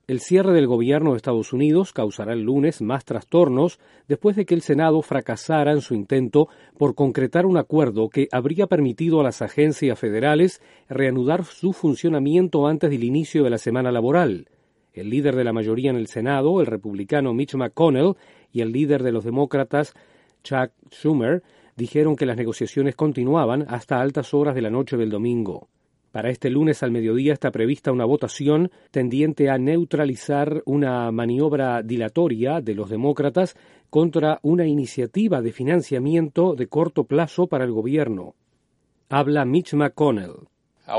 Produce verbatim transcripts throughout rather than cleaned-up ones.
El cierre del gobierno de Estados Unidos causará el lunes más trastornos después de que el Senado fracasara en su intento por concretar un acuerdo que habría permitido a las agencias federales reanudar su funcionamiento antes del inicio de la semana laboral. El líder de la mayoría en el Senado, el republicano Mitch McConnell, y el líder de los demócratas, Chuck Schumer, dijeron que las negociaciones continuaban hasta altas horas de la noche del domingo. Para este lunes al mediodía está prevista una votación tendiente a neutralizar una maniobra dilatoria de los demócratas contra una iniciativa de financiamiento de corto plazo para el gobierno. Habla Mitch McConnell.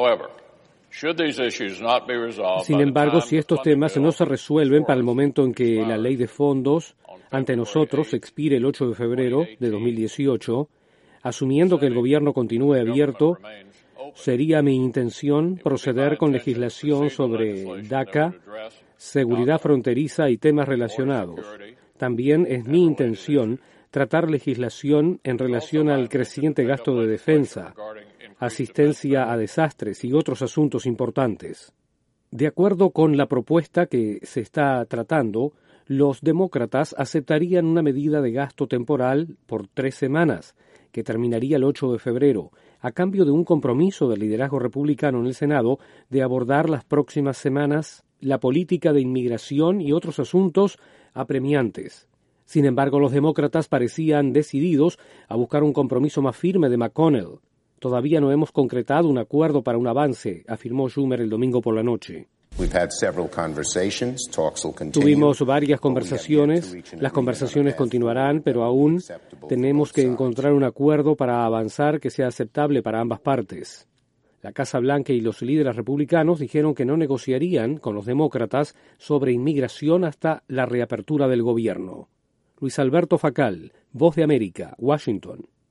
Sin embargo, si estos temas no se resuelven para el momento en que la ley de fondos ante nosotros expire el ocho de febrero de dos mil dieciocho, asumiendo que el gobierno continúe abierto, sería mi intención proceder con legislación sobre DACA, seguridad fronteriza y temas relacionados. También es mi intención tratar legislación en relación al creciente gasto de defensa, asistencia a desastres y otros asuntos importantes. De acuerdo con la propuesta que se está tratando, los demócratas aceptarían una medida de gasto temporal por tres semanas, que terminaría el ocho de febrero, a cambio de un compromiso del liderazgo republicano en el Senado de abordar las próximas semanas la política de inmigración y otros asuntos apremiantes. Sin embargo, los demócratas parecían decididos a buscar un compromiso más firme de McConnell. Todavía no hemos concretado un acuerdo para un avance, afirmó Schumer el domingo por la noche. Tuvimos varias conversaciones, las conversaciones continuarán, pero aún tenemos que encontrar un acuerdo para avanzar que sea aceptable para ambas partes. La Casa Blanca y los líderes republicanos dijeron que no negociarían con los demócratas sobre inmigración hasta la reapertura del gobierno. Luis Alberto Facal, Voz de América, Washington.